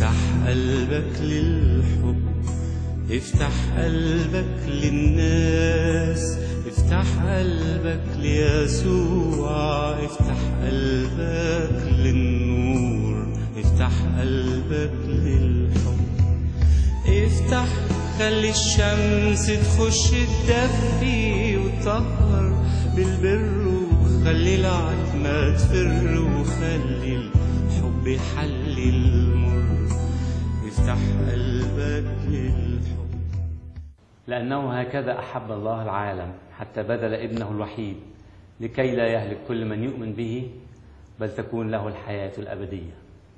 افتح قلبك للحب، افتح قلبك للناس، افتح قلبك ليسوع، افتح قلبك للنور، افتح قلبك للحب. افتح خلي الشمس تخش تدفي وتطهر بالبر، وخلي العتمة تفر، وخلي الحب يحلي المر. افتح قلبك للحب. لأنه هكذا أحب الله العالم حتى بذل ابنه الوحيد لكي لا يهلك كل من يؤمن به بل تكون له الحياة الأبدية.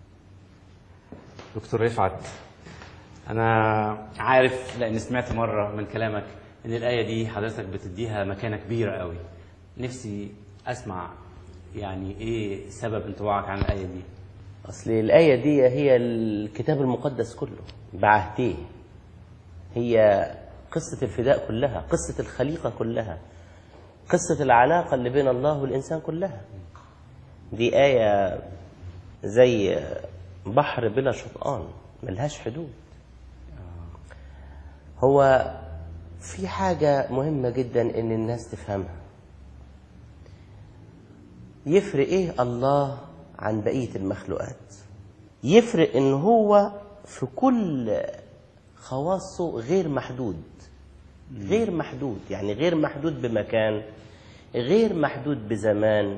دكتور رفعت، أنا عارف لأن سمعت مرة من كلامك إن الآية دي حضرتك بتديها مكانة كبيرة قوي. نفسي أسمع يعني إيه سبب انطباعك عن الآية دي؟ أصل الآية دي هي الكتاب المقدس كله بعهديه، هي قصة الفداء كلها، قصة الخليقة كلها، قصة العلاقة اللي بين الله والإنسان كلها. دي آية زي بحر بلا شطآن ملهاش حدود. هو في حاجة مهمة جدا إن الناس تفهمها. يفرق إيه الله عن بقية المخلوقات؟ يفرق إن هو في كل خواصه غير محدود. غير محدود يعني غير محدود بمكان، غير محدود بزمان،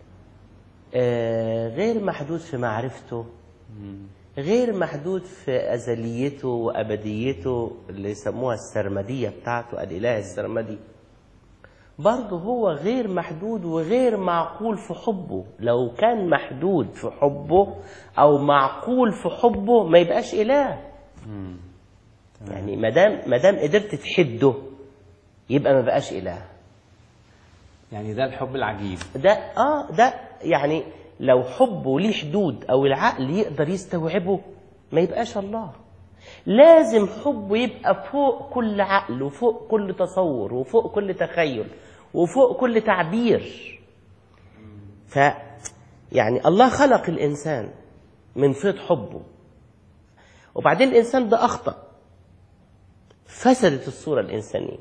غير محدود في معرفته، غير محدود في أزليته وأبديته اللي يسموها السرمدية بتاعته، الإله السرمدي. برضه هو غير محدود وغير معقول في حبه. لو كان محدود في حبه أو معقول في حبه ما يبقاش إله. يعني مدام قدرت تحده يبقى ما بقاش إله. يعني ده الحب العجيب ده يعني لو حبه ليه حدود أو العقل يقدر يستوعبه ما يبقاش الله. لازم حبه يبقى فوق كل عقل وفوق كل تصور وفوق كل تخيل وفوق كل تعبير. يعني الله خلق الإنسان من فيض حبه، وبعدين الإنسان ده أخطأ، فسدت الصورة الإنسانية.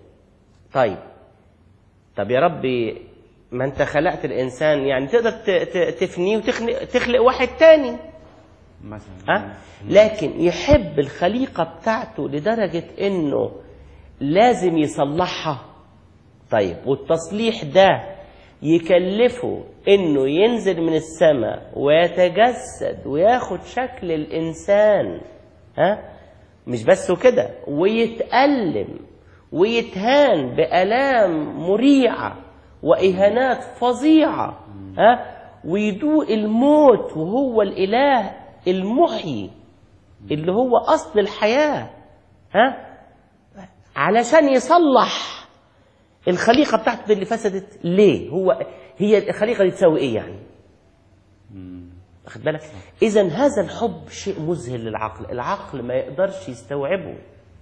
طب يا ربي، ما أنت خلقت الإنسان، يعني تقدر تفنيه وتخلق واحد تاني مثلا. لكن يحب الخليقة بتاعته لدرجة إنه لازم يصلحها. والتصليح ده يكلفه إنه ينزل من السماء ويتجسد وياخد شكل الإنسان، مش بس كده، ويتألم ويتهان بآلام مريعة وإهانات فظيعة، ويدوق الموت وهو الإله المحيي اللي هو أصل الحياة، علشان يصلح الخليقة بتاعته اللي فسدت. ليه؟ هي الخليقة دي تساوي إيه يعني؟ أخذ بالك؟ إذن هذا الحب شيء مذهل للعقل، العقل ما يقدرش يستوعبه.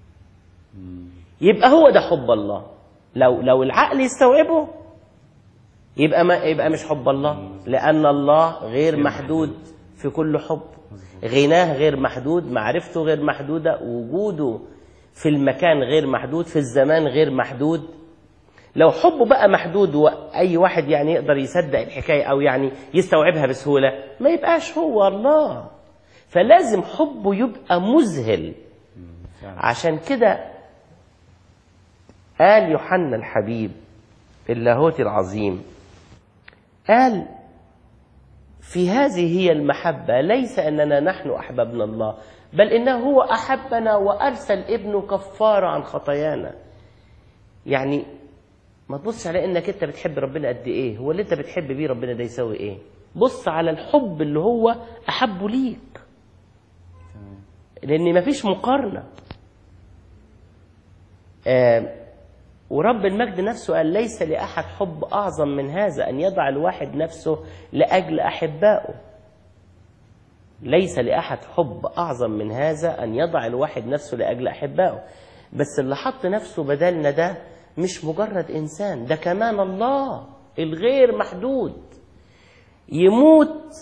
يبقى هو ده حب الله. لو العقل يستوعبه يبقى مش حب الله، لأن الله غير محدود في كل حب. غناه غير محدود، معرفته غير محدودة، وجوده في المكان غير محدود، في الزمان غير محدود. لو حبه بقى محدود وأي واحد يعني يقدر يصدق الحكاية أو يعني يستوعبها بسهولة، ما يبقاش هو الله. فلازم حبه يبقى مذهل. عشان كده قال يوحنا الحبيب اللاهوتي العظيم، قال في هذه هي المحبة، ليس أننا نحن أحببنا الله، بل إنه هو أحبنا وأرسل ابنه كفارة عن خطايانا. يعني ما تبصش على إنك أنت بتحب ربنا قد إيه، هو اللي أنت بتحب بيه ربنا ده يساوي إيه. بص على الحب اللي هو أحبه ليك، لأن مفيش مقارنة. ورب المجد نفسه قال ليس لأحد حب أعظم من هذا أن يضع الواحد نفسه لأجل أحبائه. ليس لأحد حب أعظم من هذا أن يضع الواحد نفسه لأجل أحبائه. بس اللي حط نفسه بدلنا ده مش مجرد إنسان، ده كمان الله الغير محدود، يموت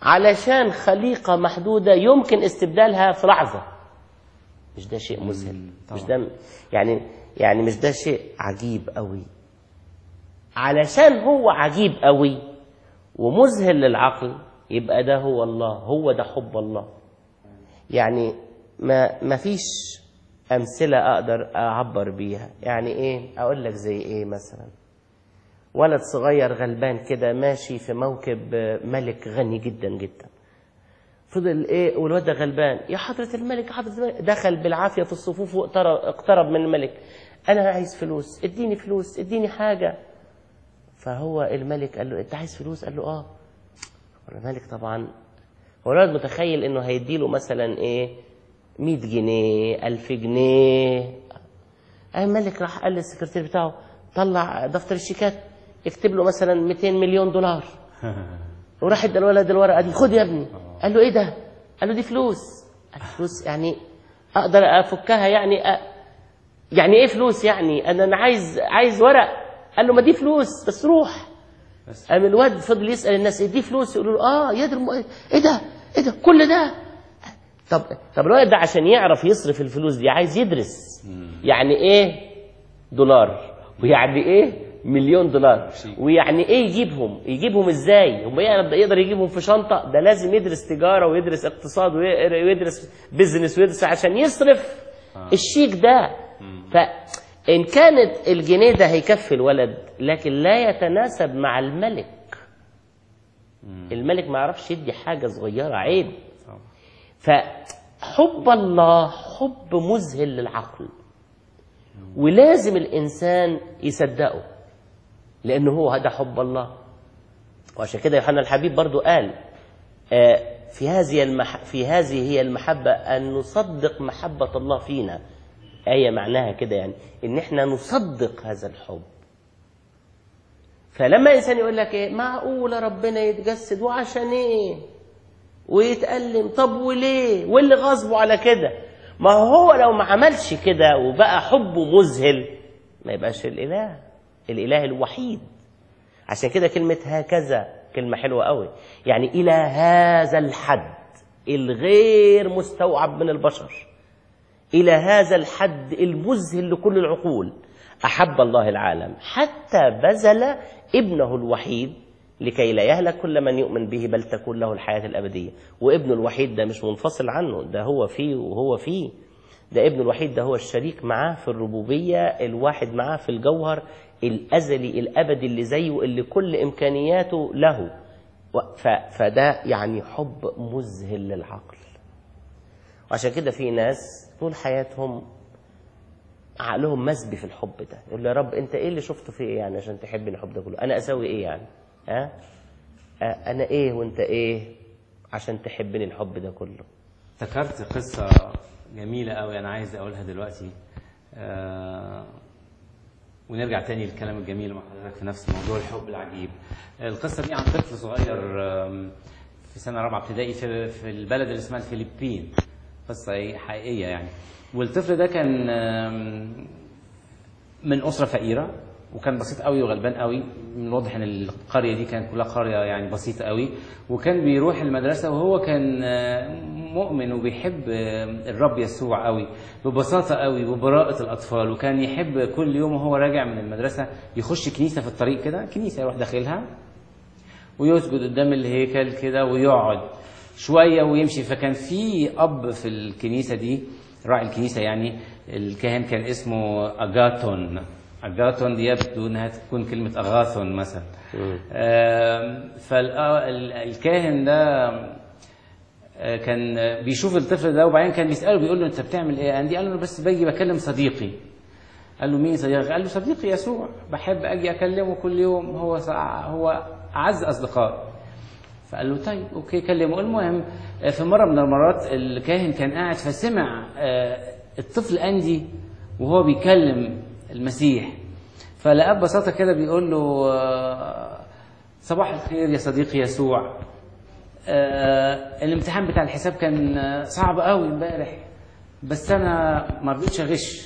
علشان خليقة محدودة يمكن استبدالها في لحظة. مش ده شيء مذهل؟ مش ده يعني مش ده شيء عجيب قوي؟ علشان هو عجيب قوي ومذهل للعقل يبقى ده هو الله، هو ده حب الله. يعني ما فيش أمثلة أقدر أعبر بيها. يعني إيه؟ أقول لك زي إيه مثلا؟ ولد صغير غلبان كده ماشي في موكب ملك غني جدا جدا، فضل إيه والواد ده غلبان، يا حضرة الملك يا حضرة الملك، دخل بالعافية في الصفوف واقترب من الملك، أنا عايز فلوس، اديني فلوس، اديني حاجة. فهو الملك قال له أنت عايز فلوس؟ قال له آه. الملك طبعا هو الولد متخيل إنه هيديله مثلا إيه 100 جنيه 1000 جنيه. الملك راح قال للسكرتير بتاعه طلع دفتر الشيكات اكتب له مثلا 200 مليون دولار. وراح ادى الولد الورقه دي، خد يا ابني. قال له ايه ده؟ قال له دي فلوس. قال له فلوس يعني اقدر افكها؟ يعني ايه فلوس يعني؟ انا عايز ورق. قال له ما دي فلوس بس روح. قام الواد فضل يسال الناس دي فلوس؟ يقولوا له يدرم ايه ده كل ده. طب الولد ده عشان يعرف يصرف الفلوس دي عايز يدرس يعني ايه دولار، ويعني ايه مليون دولار، ويعني ايه يجيبهم ازاي. هم يقدر يجيبهم في شنطة؟ ده لازم يدرس تجارة ويدرس اقتصاد ويدرس بيزنس ويدرس عشان يصرف الشيك ده. فإن كانت الجنيه ده هيكفي الولد لكن لا يتناسب مع الملك. الملك ما يعرفش يدي حاجة صغيرة، عيب. فحب الله حب مذهل للعقل، ولازم الإنسان يصدقه لأنه هو هذا حب الله. وعشان كده يوحنا الحبيب برضو قال في هذه هي المحبة أن نصدق محبة الله فينا. آية معناها كده يعني إن إحنا نصدق هذا الحب. فلما إنسان يقول لك إيه معقولة ربنا يتجسد وعشان إيه ويتألم؟ طب وليه؟ واللي غصبه على كده؟ ما هو لو ما عملش كده وبقى حبه مذهل ما يبقاش الإله الوحيد. عشان كده كلمة هكذا كلمة حلوة قوي، يعني إلى هذا الحد الغير مستوعب من البشر، إلى هذا الحد المذهل لكل العقول أحب الله العالم حتى بذل ابنه الوحيد لكي لا يهلك كل من يؤمن به بل تكون له الحياة الأبدية. وابنه الوحيد ده مش منفصل عنه، ده هو فيه وهو فيه. ده ابن الوحيد ده هو الشريك معاه في الربوبية، الواحد معاه في الجوهر الأزلي الأبدي اللي زيه اللي كل إمكانياته له. فده يعني حب مذهل للعقل. وعشان كده في ناس طول حياتهم عقلهم مسبي في الحب ده، يقول له يا رب انت ايه اللي شفته فيه ايه يعني عشان تحبني الحب ده كله؟ انا اسوي ايه يعني؟ انا ايه وانت ايه عشان تحبني الحب ده كله؟ افتكرت قصة جميلة قوي أنا عايز أقولها دلوقتي، ونرجع تاني للكلام الجميل مع حضرتك في نفس موضوع الحب العجيب. القصة دي عن طفل صغير في سنة رابعة ابتدائي في البلد اللي اسمها الفلبين. قصة حقيقية يعني. والطفل ده كان من أسرة فقيرة وكان بسيط قوي وغلبان قوي. من الواضح ان القرية دي كانت كلها قرية يعني بسيطة قوي. وكان بيروح المدرسة وهو كان مؤمن وبيحب الرب يسوع قوي ببساطة قوي وبراءة الأطفال. وكان يحب كل يوم وهو راجع من المدرسة يخش كنيسة في الطريق كده، كنيسة يروح داخلها ويسجد قدام الهيكل كده ويقعد شوية ويمشي. فكان في أب في الكنيسة دي راعي الكنيسة يعني، الكاهن كان اسمه أغاثون دي يبدو أنها تكون كلمة أغاثون مثلا. فالكاهن ده كان بيشوف الطفل ده وبعدين كان بيسأله بيقول له أنت بتعمل إيه؟ عندي قال له بس باجي بكلم صديقي. قال له مين صديقي؟ قال له صديقي يسوع، بحب أجي أكلمه كل يوم، هو أعز أصدقائي. فقال له طيب أوكي كلمه. المهم في مرة من المرات الكاهن كان قاعد فسمع الطفل أندي وهو بيكلم المسيح، فلقى ببساطة كده بيقول له صباح الخير يا صديقي يسوع، الامتحان بتاع الحساب كان صعب قوي امبارح بس أنا ما رضيتش أغش.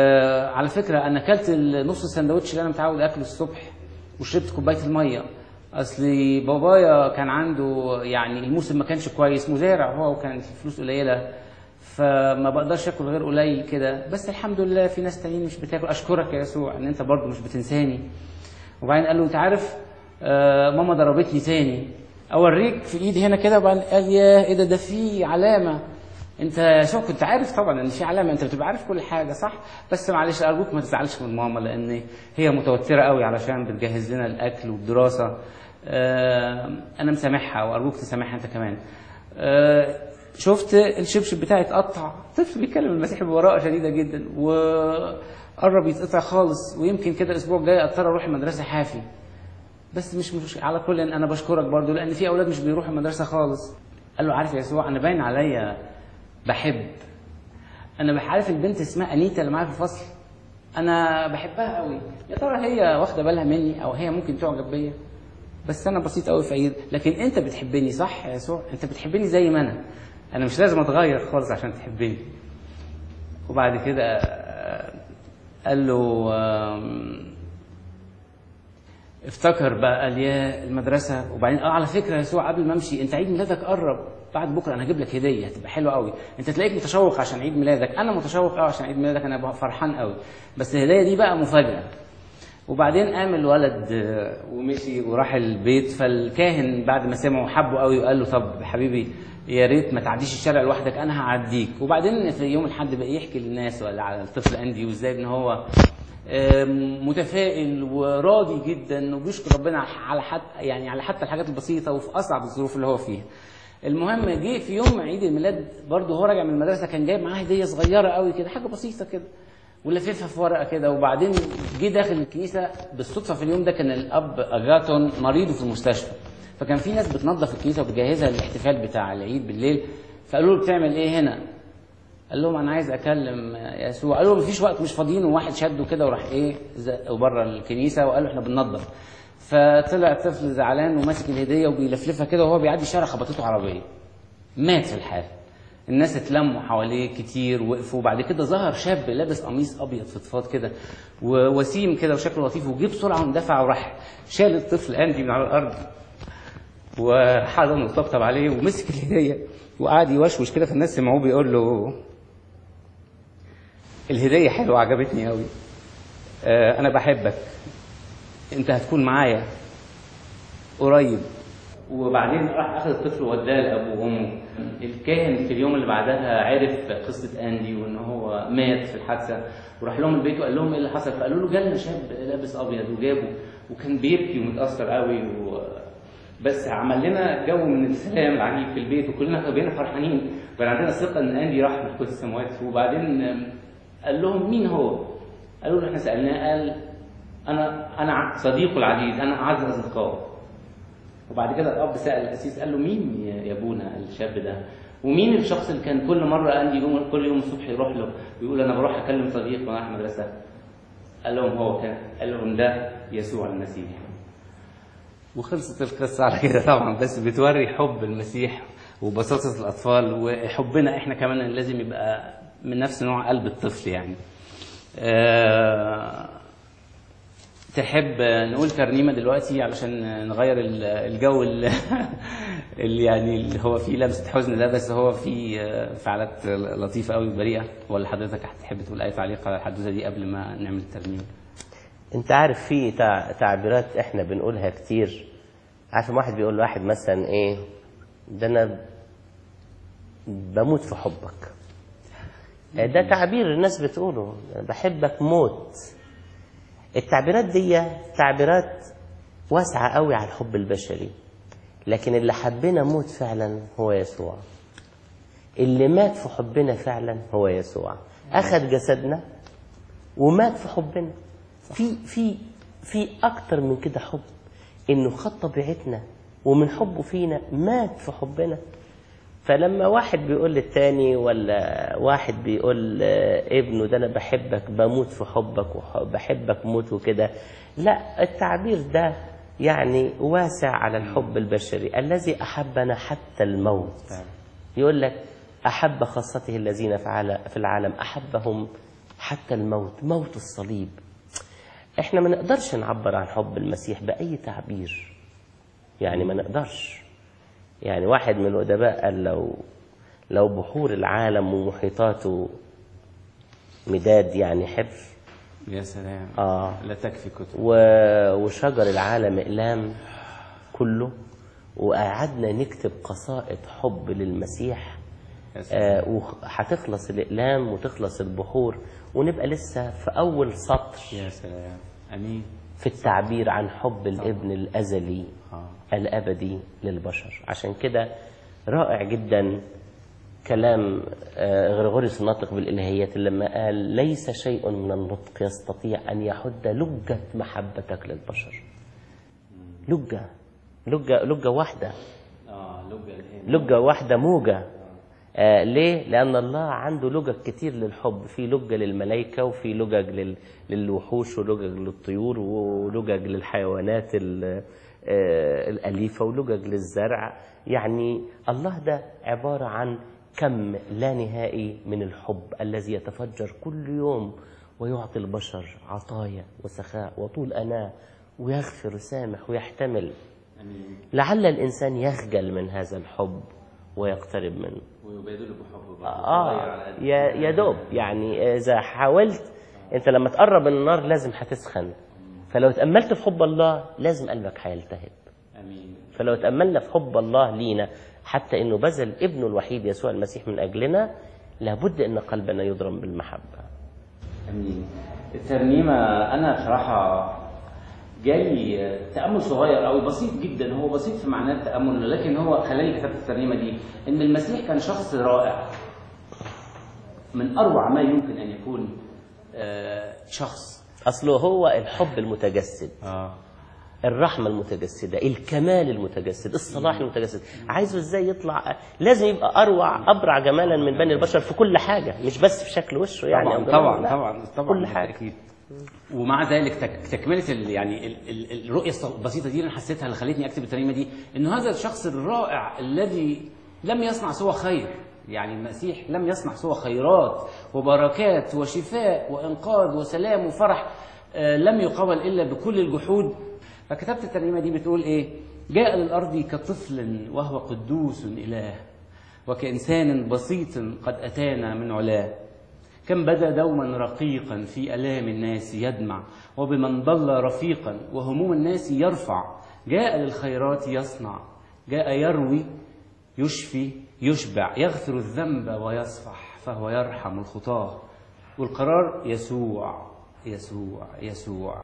على فكرة أنا أكلت نص السندوتش اللي أنا متعود أكله الصبح وشربت كوباية المية. اصلي بابايا كان عنده يعني الموسم ما كانش كويس، مزارع هو وكانت الفلوس قليله، فما بقدرش اكل غير قليل كده، بس الحمد لله في ناس تانيين مش بتاكل. اشكرك يا يسوع ان انت برضو مش بتنساني. وبعدين قال له انت عارف ماما ضربتني تاني، اوريك في ايدي هنا كده. وبعدين قال ياه ايه ده في علامه. انت شو كنت عارف طبعا ان في علامه، انت بتبقى عارف كل حاجه صح، بس معلش ارجوك ما تزعلش من ماما لان هي متوتره قوي علشان بتجهز لنا الاكل والدراسه. انا مسامحها وارجوك تسامحها انت كمان. شفت الشبشب بتاعي اتقطع، طفل بيتكلم المسيح ببراءه شديده جدا، وقرب يتقطع خالص، ويمكن كده الاسبوع الجاي اضطر اروح المدرسه حافي. بس مش على كل انا بشكرك برضو لان في اولاد مش بيروحوا المدرسه خالص. قال له عارف يا يسوع انا باين عليا بحب، انا عارف البنت اسمها انيتا اللي معايا في الفصل، انا بحبها قوي، يا ترى هي واخده بالها مني او هي ممكن تعجب بيا، بس انا بسيط قوي فقير، لكن انت بتحبني صح يا يسوع، انت بتحبني زي ما انا مش لازم اتغير خالص عشان تحبني. وبعد كده قال له افتكر بقى قال يا المدرسه. وبعدين على فكره يا يسوع قبل ما امشي انت عيد ميلادك قرب، بعد بكره انا هجيب لك هديه هتبقى حلوه قوي، انت تلاقيك متشوق عشان عيد ميلادك، انا متشوق قوي عشان عيد ميلادك، انا فرحان قوي، بس الهديه دي بقى مفاجاه. وبعدين قام الولد ومشي وراح البيت، فالكاهن بعد ما سمعه حبه قوي وقال له طب حبيبي يا ريت ما تعديش الشارع لوحدك انا هعديك. وبعدين في يوم الحد بقى يحكي للناس ولا على الطفل اندي وازاي ان هو متفائل وراضي جدا وبيشكر ربنا على حتى الحاجات البسيطه وفي اصعب الظروف اللي هو فيها. المهم جه في يوم عيد الميلاد برضه هو راجع من المدرسه كان جايب معاه هديه صغيره قوي كده، حاجه بسيطه كده ولففها في ورقه كده. وبعدين جه داخل الكنيسه بالصدفه في اليوم ده كان الاب اجاتون مريض في المستشفى، فكان في ناس بتنظف الكنيسه وبتجهزها للاحتفال بتاع العيد بالليل. فقالوا له بتعمل ايه هنا؟ قال لهم انا عايز اكلم يسوع. قالوا له مفيش وقت مش فاضيين، وواحد شده كده وراح زقه بره الكنيسه وقال له احنا بننظف. فطلع الطفل زعلان وماسك الهديه وبيلفلفها كده وهو بيعدي الشارع خبطته عربيه، مات في الحال. الناس اتلموا حواليه كتير وقفوا. وبعد كده ظهر شاب لابس قميص ابيض فضفاض كده ووسيم كده وشكله لطيف، وجه بسرعه واندفع وراح شال الطفل اندي من على الارض وحضنه وطبطب عليه ومسك الهديه وقعد يوشوش كده. فالناس سمعوه بيقول له الهديه حلوه عجبتني قوي، انا بحبك، انت هتكون معايا قريب. وبعدين راح اخذ الطفل ووداه لابوه وامه. الكاهن في اليوم اللي بعدها عرف قصه اندي وان هو مات في الحادثه، وراح لهم البيت وقال لهم ايه اللي حصل. فقالوا له جالنا شاب لابس ابيض وجابه وكان بيبكي ومتاثر قوي بس عمل لنا جو من السلام العجيب في البيت وكلنا بقينا فرحانين وكان عندنا ثقه ان اندي راح ملكوت السماوات. وبعدين قال لهم مين هو؟ قالوا له احنا سالناه، قال انا صديقه العزيز، انا اعز اصدقائه. وبعد كده الاب سال القسيس قال له مين يا ابونا الشاب ده؟ ومين الشخص اللي كان كل مره اندي كل يوم الصبح يروح له ويقول انا بروح اكلم صديق وانا رايح المدرسه؟ قال لهم هو كان، قال لهم ده يسوع المسيح. وخلصت القصه على كده طبعا، بس بتوري حب المسيح وبساطه الاطفال وحبنا احنا كمان لازم يبقى من نفس نوع قلب الطفل يعني. تحب نقول ترنيمه دلوقتي علشان نغير الجو اللي يعني اللي هو فيه لمسه حزن ده، بس هو فيه فعالات لطيفه قوي وبريئه؟ ولا حضرتك هتحب تقول اي تعليق على الحدوته دي قبل ما نعمل الترنيمه؟ انت عارف في تعبيرات احنا بنقولها كتير. عارف واحد بيقول لواحد مثلا ايه ده انا بموت في حبك، ده تعبير الناس بتقوله بحبك موت. التعبيرات دي تعبيرات واسعة قوي على الحب البشري، لكن اللي حبنا موت فعلا هو يسوع. اللي مات في حبنا فعلا هو يسوع، أخذ جسدنا ومات في حبنا. في أكتر من كده حب، إنه خد طبيعتنا ومن حبه فينا مات في حبنا. فلما واحد بيقول للتاني ولا واحد بيقول ابنه ده أنا بحبك بموت في حبك وبحبك موت وكده، لا، التعبير ده يعني واسع على الحب البشري الذي أحبنا حتى الموت. يقول لك أحب خاصته الذين في العالم أحبهم حتى الموت، موت الصليب. احنا ما نقدرش نعبر عن حب المسيح بأي تعبير، يعني ما نقدرش. يعني واحد من الأدباء قال لو بحور العالم ومحيطاته مداد يعني حبر، يا سلام، لا تكفي كتب، وشجر العالم إقلام كله، وقعدنا نكتب قصائد حب للمسيح، وهتخلص الإقلام وتخلص البحور ونبقى لسه في أول سطر. يا سلام، أمين، في التعبير عن حب الابن الأزلي الأبدي للبشر. عشان كده رائع جدا كلام غريغوريوس الناطق بالإلهيات لما قال ليس شيء من النطق يستطيع أن يحد لجة محبتك للبشر. لجة واحدة، لجة واحدة موجة. ليه؟ لأن الله عنده لجج كتير للحب، في لجة للملائكة، وفي لجج للوحوش، ولجج للطيور، ولجج للحيوانات الأليفة، ولجج للزرع. يعني الله ده عبارة عن كم لا نهائي من الحب الذي يتفجر كل يوم ويعطي البشر عطايا وسخاء وطول أناة، ويغفر ويسامح ويحتمل. لعل الإنسان يخجل من هذا الحب ويقترب منه ويبادله بحب. يا دوب. يعني إذا حاولت أنت لما تقرب من النار لازم هتسخن، فلو تأملت في حب الله لازم قلبك هيلتهب. أمين. فلو تأملنا في حب الله لينا حتى إنه بذل ابنه الوحيد يسوع المسيح من أجلنا، لابد إن قلبنا يضرم بالمحبة. أمين. الترنيمة أنا بصراحة جاي تأمل صغير أو بسيط جدا، هو بسيط في معنى التأمل، لكن هو خلاني كتبت الترنيمة دي إن المسيح كان شخص رائع، من أروع ما يمكن أن يكون شخص. أصله هو الحب المتجسد، الرحمة المتجسدة، الكمال المتجسد، الصلاح المتجسد. عايزه ازاي يطلع؟ لازم يبقى أبرع جمالا من بني البشر في كل حاجة، مش بس في شكل وشه يعني. طبعا كل حاجة. أكيد. ومع ذلك تكملة يعني الرؤية البسيطة دي اللي أنا حسيتها اللي خلتني أكتب الترنيمة دي، إنه هذا الشخص الرائع الذي لم يصنع سوى خير. يعني المسيح لم يصنع سوى خيرات وبركات وشفاء وإنقاذ وسلام وفرح، لم يقابل إلا بكل الجحود. فكتبت الترنيمة دي بتقول إيه؟ جاء للأرض كطفل وهو قدوس إله، وكإنسان بسيط قد أتانا من علاه. كم بدا دوما رقيقا في ألام الناس يدمع، وبمن ضل رفيقا وهموم الناس يرفع. جاء للخيرات يصنع، جاء يروي يشفي يشبع، يغفر الذنب ويصفح، فهو يرحم الخطاة. والقرار يسوع يسوع يسوع.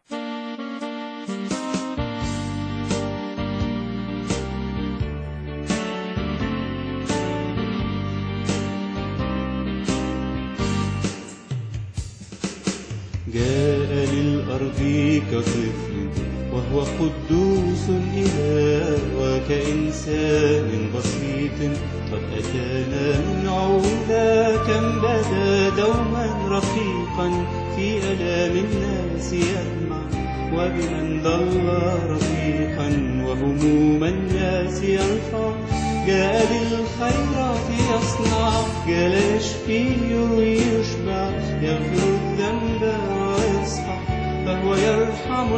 جاء للأرض كطفل وهو قدوس إله، وكإنسان بسيط قد أتانا من علا. كم بدا دوما رفيقا في ألام الناس يدمع، وبمن ضل رفيقا وهموم الناس يرفع. جاء للخيرات يصنع، جاء ليشفي يروي يشبع، يغفر الذنب ويصفح، فهو يرحم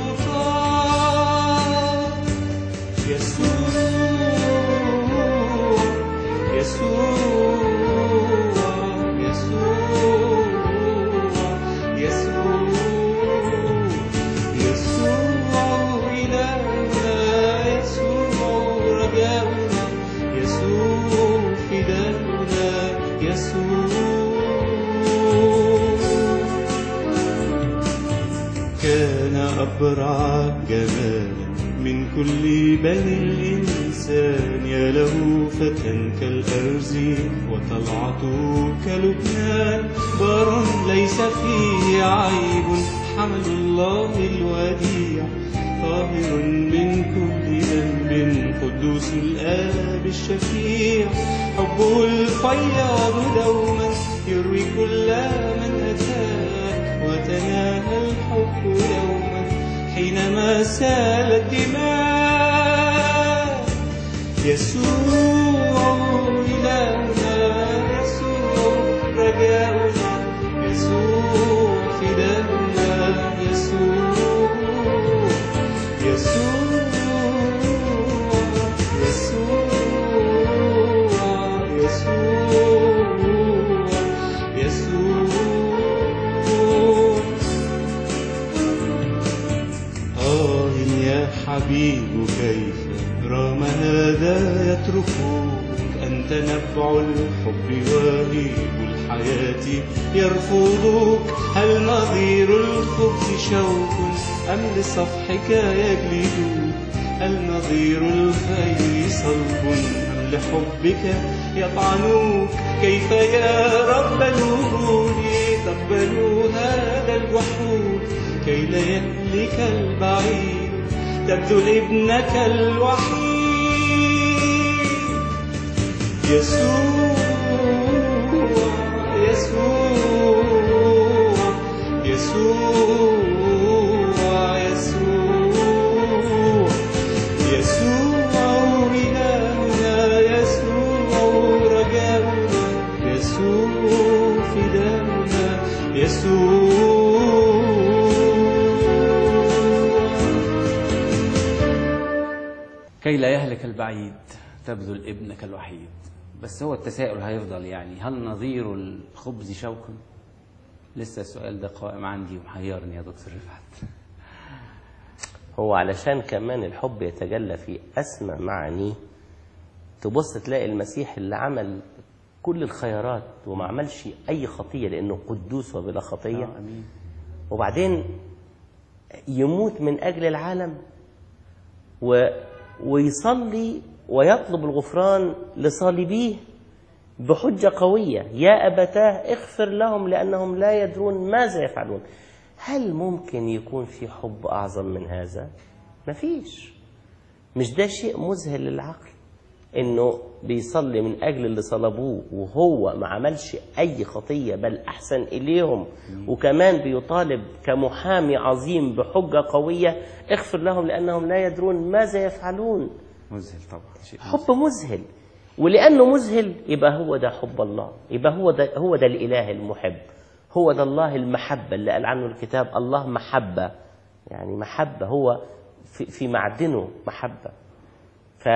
الخطاة. يسوع يسوع يسوع يسوع يسوع إلهنا، يسوع رجاؤنا، يسوع فداؤنا، يسوع. كان أبرع جمالا من كل بني الإنسان، يا له فتى كالأرز وطلعته كلبنان. بار ليس فيه عيب، حمل الله الوديع، طاهر من كل ذنب، قدوس الآب الشفيع. حبه الفياض دوما يروي كل من أتاه، وتناهى الحب يوما حينما سالت دماء. يسوع إلهنا، يسوع رجاؤنا، يسوع فداؤنا، يسوع يسوع نبع الحب وهيب الحياة يرفضك. هل نظير الخبز شوك أم لصفحك يجلدك؟ هل نظير الخير صلب أم لحبك يطعنوك؟ كيف يا رب الوجود تقبل هذا الوحود كي لا يهلك البعيد تبذل ابنك الوحيد؟ يسوع يسوع يسوع يسوع يسوع إلهنا، يسوع رجاؤنا، يسوع فداؤنا، يسوع. كي لا يهلك البعيد تبذل ابنك الوحيد. بس هو التساؤل هيفضل يعني، هل نظير الخبز شوك؟ لسه السؤال ده قائم عندي ومحيرني يا دكتور رفعت. هو علشان كمان الحب يتجلى في أسمى معانيه، تبص تلاقي المسيح اللي عمل كل الخيارات وما عملش أي خطية لأنه قدوس وبلا خطية، وبعدين يموت من أجل العالم ويصلي ويطلب الغفران لصالبيه بحجة قوية: يا أبتاه اغفر لهم لأنهم لا يدرون ماذا يفعلون. هل ممكن يكون في حب أعظم من هذا؟ مفيش. مش ده شيء مذهل للعقل إنه بيصلي من أجل اللي صلبوه وهو ما عملش أي خطية بل أحسن إليهم، وكمان بيطالب كمحامي عظيم بحجة قوية: اغفر لهم لأنهم لا يدرون ماذا يفعلون. مذهل طبعا، شيء حب مذهل. ولأنه مذهل يبقى هو ده حب الله، يبقى هو ده الإله المحب، هو ده الله المحبة اللي قال عنه الكتاب: الله محبة. يعني محبة، هو في معدنه محبة. ف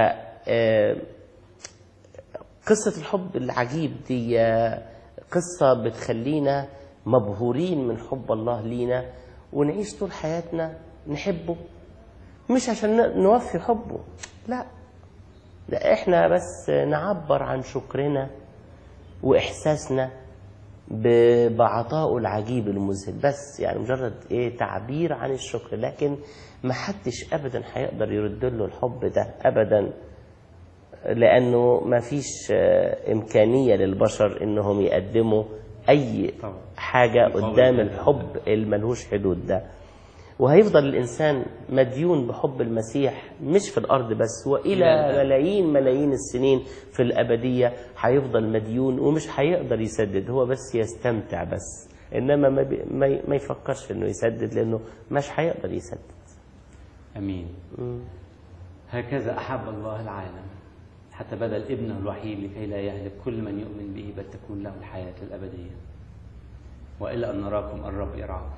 قصة الحب العجيب دي قصة بتخلينا مبهورين من حب الله لينا، ونعيش طول حياتنا نحبه، مش عشان نوفي حبه، لا احنا بس نعبر عن شكرنا وإحساسنا بعطائه العجيب المذهل، بس يعني مجرد تعبير عن الشكر. لكن ما حدش أبدا هيقدر يرد له الحب ده أبدا، لأنه ما فيش إمكانية للبشر إنهم يقدموا أي حاجة قدام الحب الملهوش حدود ده. وهيفضل الإنسان مديون بحب المسيح، مش في الأرض بس، وإلى ملايين السنين في الأبدية هيفضل مديون، ومش هيقدر يسدد، هو بس يستمتع بس، إنما ما يفكرش إنه يسدد، لأنه مش هيقدر يسدد. أمين. هكذا أحب الله العالم حتى بذل ابنه الوحيد لكي لا يهلك كل من يؤمن به بل تكون له الحياة الأبدية. وإلا أن نراكم الرب يرعاكم.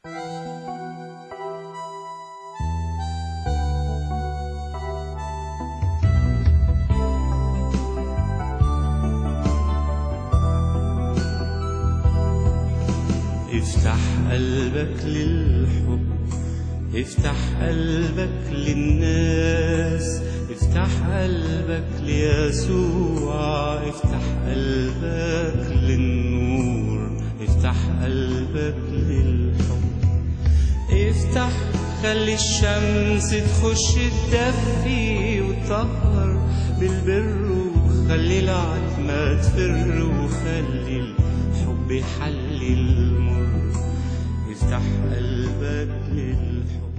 افتح قلبك للحب، افتح قلبك للناس، افتح قلبك ليسوع، افتح قلبك للنور، افتح قلبك للحب. افتح خلي الشمس تخش تدفي وتطهر بالبر، وخلي العتمة تفر، وخلي الحب يحلي المر. افتح قلبك للحب.